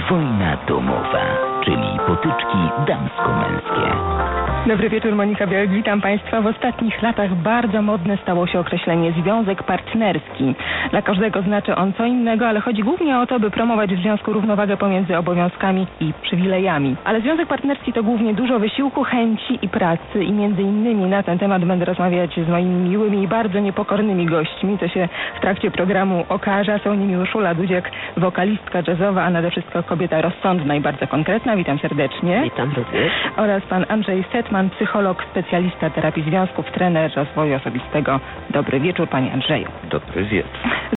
Wojna domowa, czyli potyczki damsko-męskie. Dobry wieczór, Monika Białek, witam Państwa. W ostatnich latach bardzo modne stało się określenie związek partnerski. Dla każdego znaczy on co innego, ale chodzi głównie o to, by promować w związku równowagę pomiędzy obowiązkami i przywilejami. Ale związek partnerski to głównie dużo wysiłku, chęci i pracy i między innymi na ten temat będę rozmawiać z moimi miłymi i bardzo niepokornymi gośćmi, co się w trakcie programu okaże. Są nimi Urszula Dudziak, wokalistka jazzowa, a nade wszystko kobieta rozsądna i bardzo konkretna. Witam serdecznie. Witam również. Oraz pan Andrzej Setman, psycholog, specjalista terapii związków, trener rozwoju osobistego. Dobry wieczór, panie Andrzeju. Dobry wieczór.